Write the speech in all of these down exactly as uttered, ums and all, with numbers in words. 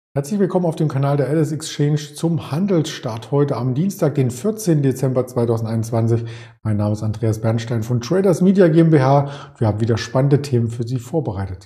Herzlich willkommen auf dem Kanal der Alice Exchange zum Handelsstart heute am Dienstag, den vierzehnten Dezember zweitausendeinundzwanzig. Mein Name ist Andreas Bernstein von Traders Media GmbH. Wir haben wieder spannende Themen für Sie vorbereitet.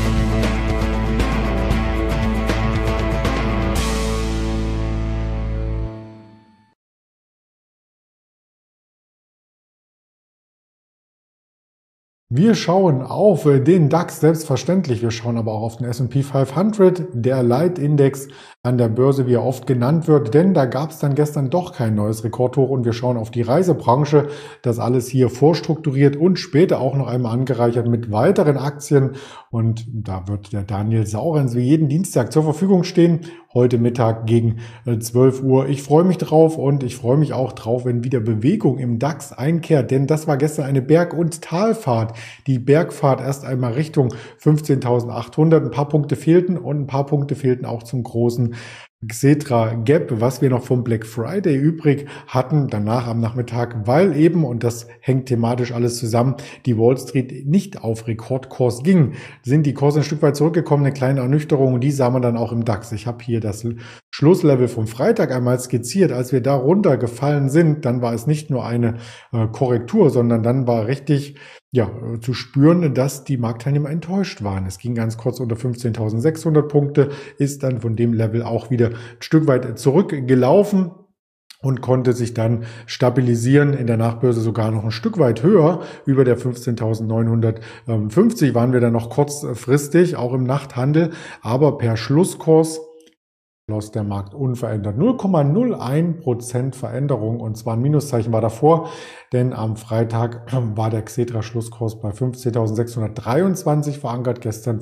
Wir schauen auf den DAX, selbstverständlich. Wir schauen aber auch auf den S und P fünfhundert, der Leitindex an der Börse, wie er oft genannt wird. Denn da gab es dann gestern doch kein neues Rekordhoch. Und wir schauen auf die Reisebranche. Das alles hier vorstrukturiert und später auch noch einmal angereichert mit weiteren Aktien. Und da wird der Daniel Saurens wie jeden Dienstag zur Verfügung stehen. Heute Mittag gegen zwölf Uhr. Ich freue mich drauf und ich freue mich auch drauf, wenn wieder Bewegung im DAX einkehrt. Denn das war gestern eine Berg- und Talfahrt. Die Bergfahrt erst einmal Richtung fünfzehntausendachthundert. Ein paar Punkte fehlten und ein paar Punkte fehlten auch zum großen Xetra Gap, was wir noch vom Black Friday übrig hatten, danach am Nachmittag, weil eben, und das hängt thematisch alles zusammen, die Wall Street nicht auf Rekordkurs ging, sind die Kurse ein Stück weit zurückgekommen, eine kleine Ernüchterung, und die sah man dann auch im DAX. Ich habe hier das Schlusslevel vom Freitag einmal skizziert. Als wir da runtergefallen sind, dann war es nicht nur eine äh, Korrektur, sondern dann war richtig ja, zu spüren, dass die Marktteilnehmer enttäuscht waren. Es ging ganz kurz unter fünfzehntausendsechshundert Punkte, ist dann von dem Level auch wieder ein Stück weit zurückgelaufen und konnte sich dann stabilisieren, in der Nachbörse sogar noch ein Stück weit höher. Über der fünfzehntausendneunhundertfünfzig waren wir dann noch kurzfristig, auch im Nachthandel, aber per Schlusskurs schloss der Markt unverändert. null Komma null eins Prozent Veränderung, und zwar ein Minuszeichen war davor, denn am Freitag war der Xetra-Schlusskurs bei fünfzehntausendsechshundertdreiundzwanzig verankert, gestern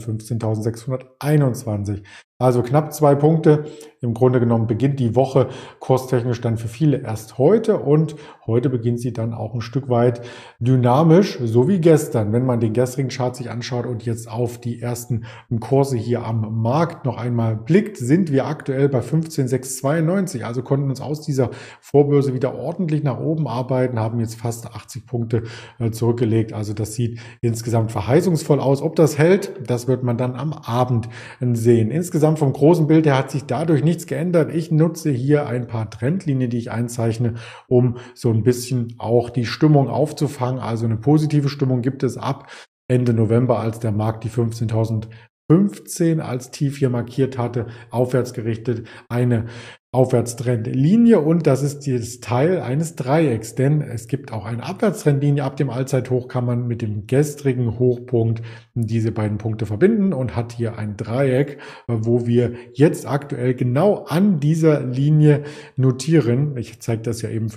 fünfzehntausendsechshunderteinundzwanzig. Also knapp zwei Punkte. Im Grunde genommen beginnt die Woche kurstechnisch dann für viele erst heute, und heute beginnt sie dann auch ein Stück weit dynamisch, so wie gestern. Wenn man den gestrigen Chart sich anschaut und jetzt auf die ersten Kurse hier am Markt noch einmal blickt, sind wir aktuell bei fünfzehntausendsechshundertzweiundneunzig. Also konnten uns aus dieser Vorbörse wieder ordentlich nach oben arbeiten, haben jetzt fast achtzig Punkte zurückgelegt. Also das sieht insgesamt verheißungsvoll aus. Ob das hält, das wird man dann am Abend sehen. Insgesamt vom großen Bild her hat sich dadurch nichts geändert. Ich nutze hier ein paar Trendlinien, die ich einzeichne, um so ein bisschen auch die Stimmung aufzufangen. Also eine positive Stimmung gibt es ab Ende November, als der Markt die fünfzehntausendfünfzehn als Tief hier markiert hatte, aufwärts gerichtet, eine Aufwärtstrendlinie, und das ist das Teil eines Dreiecks, denn es gibt auch eine Abwärtstrendlinie. Ab dem Allzeithoch kann man mit dem gestrigen Hochpunkt diese beiden Punkte verbinden und hat hier ein Dreieck, wo wir jetzt aktuell genau an dieser Linie notieren. Ich zeige das ja eben,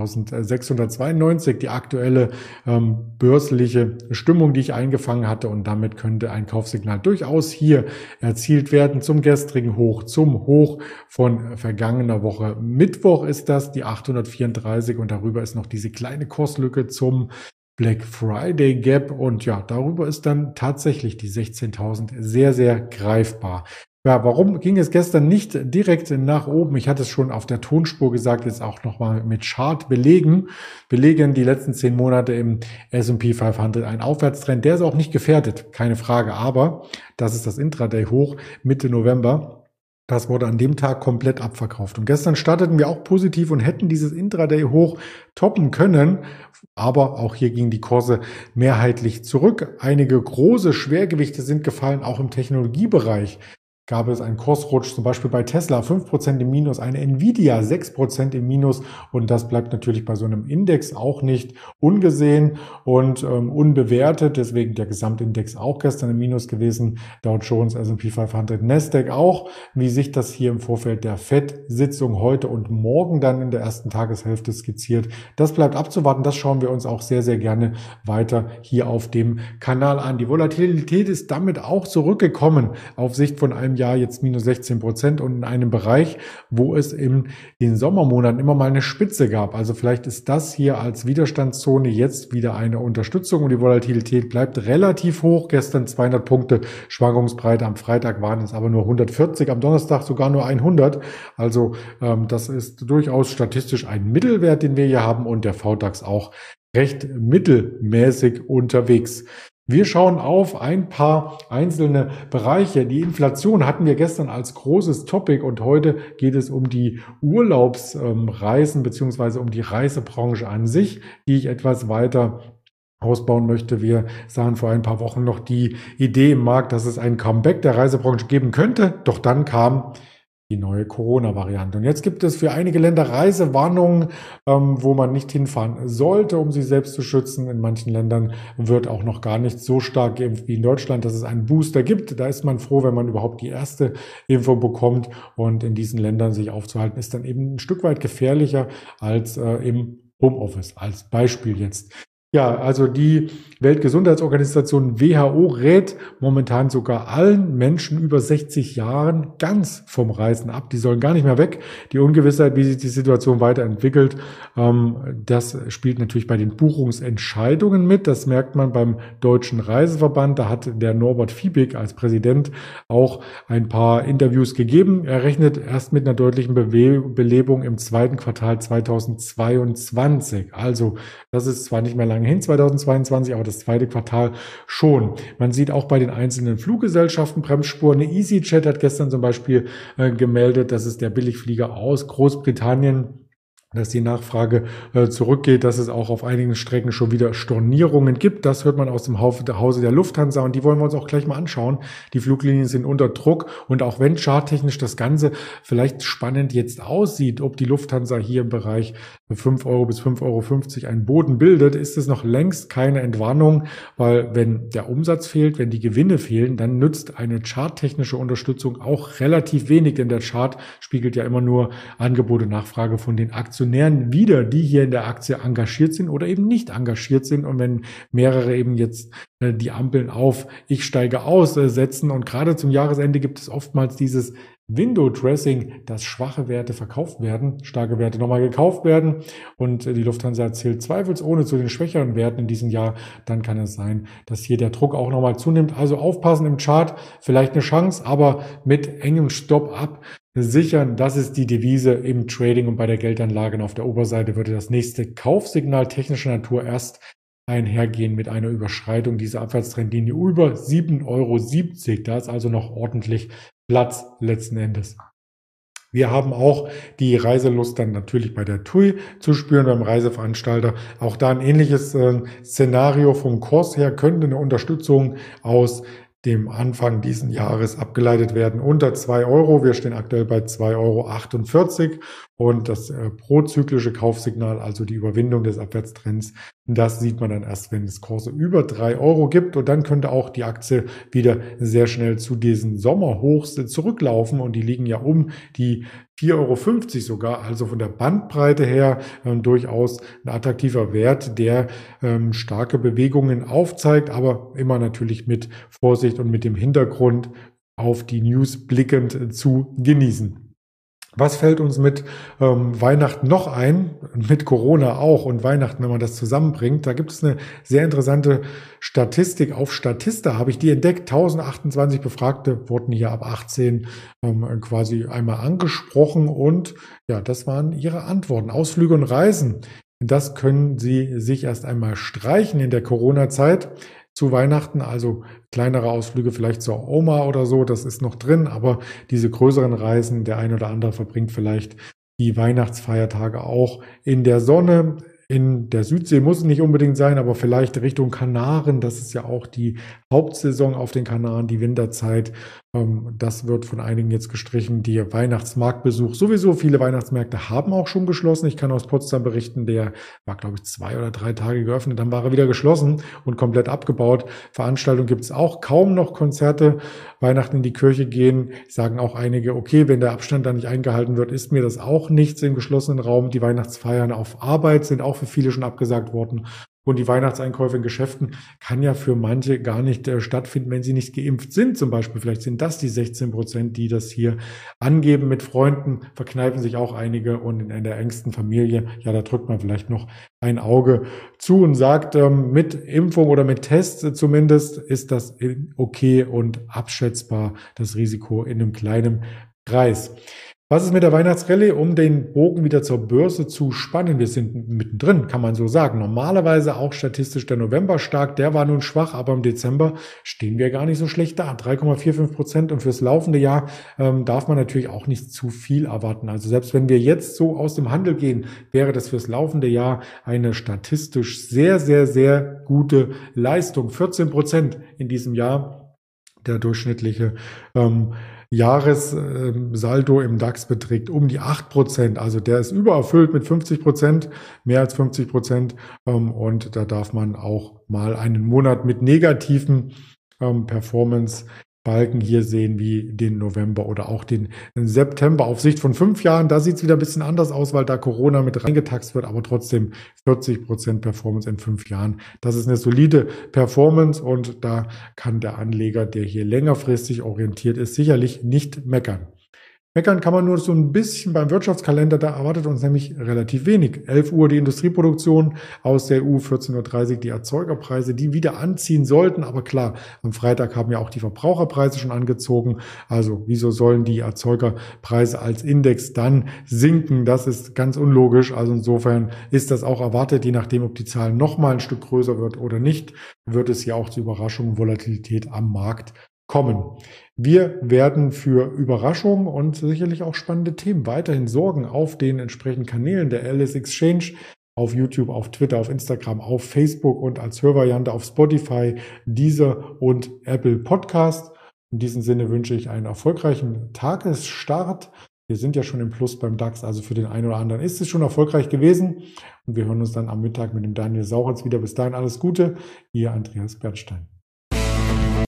fünfzehntausendsechshundertzweiundneunzig, die aktuelle ähm, börsliche Stimmung, die ich eingefangen hatte, und damit könnte ein Kaufsignal durchaus hier erzielt werden zum gestrigen Hoch, zum Hoch von vergangener Woche. Mittwoch ist das, die achthundertvierunddreißig, und darüber ist noch diese kleine Kurslücke zum Black Friday Gap, und ja, darüber ist dann tatsächlich die sechzehntausend sehr, sehr greifbar. Ja, warum ging es gestern nicht direkt nach oben? Ich hatte es schon auf der Tonspur gesagt, jetzt auch nochmal mit Chart belegen. Belegen die letzten zehn Monate im S und P fünfhundert ein Aufwärtstrend. Der ist auch nicht gefährdet, keine Frage, aber das ist das Intraday-Hoch Mitte November. Das wurde an dem Tag komplett abverkauft. Und gestern starteten wir auch positiv und hätten dieses Intraday-Hoch toppen können. Aber auch hier gingen die Kurse mehrheitlich zurück. Einige große Schwergewichte sind gefallen, auch im Technologiebereich. Gab es einen Kursrutsch, zum Beispiel bei Tesla fünf Prozent im Minus, eine Nvidia sechs Prozent im Minus, und das bleibt natürlich bei so einem Index auch nicht ungesehen und ähm, unbewertet, deswegen der Gesamtindex auch gestern im Minus gewesen, Dow Jones, S und P fünfhundert, Nasdaq auch, wie sich das hier im Vorfeld der Fed-Sitzung heute und morgen dann in der ersten Tageshälfte skizziert. Das bleibt abzuwarten, das schauen wir uns auch sehr, sehr gerne weiter hier auf dem Kanal an. Die Volatilität ist damit auch zurückgekommen auf Sicht von einem Jahr, jetzt minus sechzehn Prozent, und in einem Bereich, wo es in den Sommermonaten immer mal eine Spitze gab. Also vielleicht ist das hier als Widerstandszone jetzt wieder eine Unterstützung, und die Volatilität bleibt relativ hoch. Gestern zweihundert Punkte Schwankungsbreite, am Freitag waren es aber nur hundertvierzig, am Donnerstag sogar nur hundert. Also ähm, das ist durchaus statistisch ein Mittelwert, den wir hier haben, und der V DAX auch recht mittelmäßig unterwegs. Wir schauen auf ein paar einzelne Bereiche. Die Inflation hatten wir gestern als großes Topic und heute geht es um die Urlaubsreisen beziehungsweise um die Reisebranche an sich, die ich etwas weiter ausbauen möchte. Wir sahen vor ein paar Wochen noch die Idee im Markt, dass es ein Comeback der Reisebranche geben könnte. Doch dann kam die neue Corona-Variante. Und jetzt gibt es für einige Länder Reisewarnungen, ähm, wo man nicht hinfahren sollte, um sich selbst zu schützen. In manchen Ländern wird auch noch gar nicht so stark geimpft wie in Deutschland, dass es einen Booster gibt. Da ist man froh, wenn man überhaupt die erste Impfung bekommt. Und in diesen Ländern sich aufzuhalten, ist dann eben ein Stück weit gefährlicher als äh, im Homeoffice. Als Beispiel jetzt. Ja, also die Weltgesundheitsorganisation W H O rät momentan sogar allen Menschen über sechzig Jahren ganz vom Reisen ab. Die sollen gar nicht mehr weg. Die Ungewissheit, wie sich die Situation weiterentwickelt, das spielt natürlich bei den Buchungsentscheidungen mit. Das merkt man beim Deutschen Reiseverband. Da hat der Norbert Fiebig als Präsident auch ein paar Interviews gegeben. Er rechnet erst mit einer deutlichen Belebung im zweiten Quartal zweitausendzweiundzwanzig. Also das ist zwar nicht mehr lange hin, zweitausendzweiundzwanzig, aber das zweite Quartal schon. Man sieht auch bei den einzelnen Fluggesellschaften Bremsspuren. Eine EasyJet hat gestern zum Beispiel äh, gemeldet, dass es der Billigflieger aus Großbritannien, dass die Nachfrage äh, zurückgeht, dass es auch auf einigen Strecken schon wieder Stornierungen gibt. Das hört man aus dem Hause der Lufthansa und die wollen wir uns auch gleich mal anschauen. Die Fluglinien sind unter Druck und auch wenn charttechnisch das Ganze vielleicht spannend jetzt aussieht, ob die Lufthansa hier im Bereich fünf Euro bis fünf Euro fünfzig einen Boden bildet, ist es noch längst keine Entwarnung, weil wenn der Umsatz fehlt, wenn die Gewinne fehlen, dann nützt eine charttechnische Unterstützung auch relativ wenig, denn der Chart spiegelt ja immer nur Angebot und Nachfrage von den Aktien wieder, die hier in der Aktie engagiert sind oder eben nicht engagiert sind. Und wenn mehrere eben jetzt äh, die Ampeln auf ich steige aus äh, setzen und gerade zum Jahresende gibt es oftmals dieses Window Dressing, dass schwache Werte verkauft werden, starke Werte nochmal gekauft werden und äh, die Lufthansa zählt zweifelsohne zu den schwächeren Werten in diesem Jahr, dann kann es sein, dass hier der Druck auch nochmal zunimmt. Also aufpassen im Chart, vielleicht eine Chance, aber mit engem Stop-up sichern, das ist die Devise im Trading und bei der Geldanlage. Und auf der Oberseite würde das nächste Kaufsignal technischer Natur erst einhergehen mit einer Überschreitung dieser Abwärtstrendlinie über sieben Euro siebzig. Da ist also noch ordentlich Platz letzten Endes. Wir haben auch die Reiselust dann natürlich bei der T U I zu spüren, beim Reiseveranstalter. Auch da ein ähnliches äh, Szenario vom Kurs her könnte eine Unterstützung aus dem Anfang diesen Jahres abgeleitet werden unter zwei Euro. Wir stehen aktuell bei zwei Euro achtundvierzig und das äh, prozyklische Kaufsignal, also die Überwindung des Abwärtstrends, das sieht man dann erst, wenn es Kurse über drei Euro gibt und dann könnte auch die Aktie wieder sehr schnell zu diesen Sommerhochs zurücklaufen und die liegen ja um die vier Euro fünfzig sogar, also von der Bandbreite her äh, durchaus ein attraktiver Wert, der ähm, starke Bewegungen aufzeigt, aber immer natürlich mit Vorsicht und mit dem Hintergrund auf die News blickend äh, zu genießen. Was fällt uns mit ähm, Weihnachten noch ein? Mit Corona auch und Weihnachten, wenn man das zusammenbringt. Da gibt es eine sehr interessante Statistik. Auf Statista habe ich die entdeckt. tausendachtundzwanzig Befragte wurden hier ab achtzehn ähm, quasi einmal angesprochen und ja, das waren ihre Antworten. Ausflüge und Reisen. Das können Sie sich erst einmal streichen in der Corona-Zeit. Zu Weihnachten, also kleinere Ausflüge vielleicht zur Oma oder so, das ist noch drin, aber diese größeren Reisen, der ein oder andere verbringt vielleicht die Weihnachtsfeiertage auch in der Sonne. In der Südsee muss es nicht unbedingt sein, aber vielleicht Richtung Kanaren, das ist ja auch die Hauptsaison auf den Kanaren, die Winterzeit. Das wird von einigen jetzt gestrichen. Die Weihnachtsmarktbesuch, sowieso viele Weihnachtsmärkte haben auch schon geschlossen. Ich kann aus Potsdam berichten, der war, glaube ich, zwei oder drei Tage geöffnet. Dann war er wieder geschlossen und komplett abgebaut. Veranstaltungen gibt es auch kaum noch, Konzerte. Weihnachten in die Kirche gehen, sagen auch einige, okay, wenn der Abstand da nicht eingehalten wird, ist mir das auch nichts im geschlossenen Raum. Die Weihnachtsfeiern auf Arbeit sind auch für viele schon abgesagt worden. Und die Weihnachtseinkäufe in Geschäften kann ja für manche gar nicht äh, stattfinden, wenn sie nicht geimpft sind zum Beispiel. Vielleicht sind das die sechzehn Prozent, die das hier angeben. Mit Freunden verkneifen sich auch einige und in, in der engsten Familie, ja, da drückt man vielleicht noch ein Auge zu und sagt, ähm, mit Impfung oder mit Test äh, zumindest ist das okay und abschätzbar, das Risiko in einem kleinen Kreis. Was ist mit der Weihnachtsrallye, um den Bogen wieder zur Börse zu spannen? Wir sind mittendrin, kann man so sagen. Normalerweise auch statistisch der November stark, der war nun schwach, aber im Dezember stehen wir gar nicht so schlecht da. drei Komma fünfundvierzig Prozent und fürs laufende Jahr ähm, darf man natürlich auch nicht zu viel erwarten. Also selbst wenn wir jetzt so aus dem Handel gehen, wäre das fürs laufende Jahr eine statistisch sehr, sehr, sehr gute Leistung. vierzehn Prozent in diesem Jahr, der durchschnittliche ähm, Jahressaldo im DAX beträgt um die acht Prozent. Also der ist übererfüllt mit fünfzig Prozent, mehr als fünfzig Prozent. Und da darf man auch mal einen Monat mit negativen Performance Balken hier sehen, wie den November oder auch den September. Auf Sicht von fünf Jahren, da sieht es wieder ein bisschen anders aus, weil da Corona mit reingetaxt wird, aber trotzdem vierzig Prozent Performance in fünf Jahren. Das ist eine solide Performance und da kann der Anleger, der hier längerfristig orientiert ist, sicherlich nicht meckern. Meckern kann man nur so ein bisschen beim Wirtschaftskalender, da erwartet uns nämlich relativ wenig. elf Uhr die Industrieproduktion aus der E U, vierzehn Uhr dreißig die Erzeugerpreise, die wieder anziehen sollten. Aber klar, am Freitag haben ja auch die Verbraucherpreise schon angezogen. Also wieso sollen die Erzeugerpreise als Index dann sinken? Das ist ganz unlogisch. Also insofern ist das auch erwartet, je nachdem, ob die Zahl nochmal ein Stück größer wird oder nicht, wird es ja auch zu Überraschungen und Volatilität am Markt kommen. Wir werden für Überraschungen und sicherlich auch spannende Themen weiterhin sorgen auf den entsprechenden Kanälen der Alice Exchange, auf YouTube, auf Twitter, auf Instagram, auf Facebook und als Hörvariante auf Spotify, Deezer und Apple Podcast. In diesem Sinne wünsche ich einen erfolgreichen Tagesstart. Wir sind ja schon im Plus beim DAX, also für den einen oder anderen ist es schon erfolgreich gewesen. Und wir hören uns dann am Mittag mit dem Daniel Sauritz wieder. Bis dahin alles Gute, Ihr Andreas Bernstein.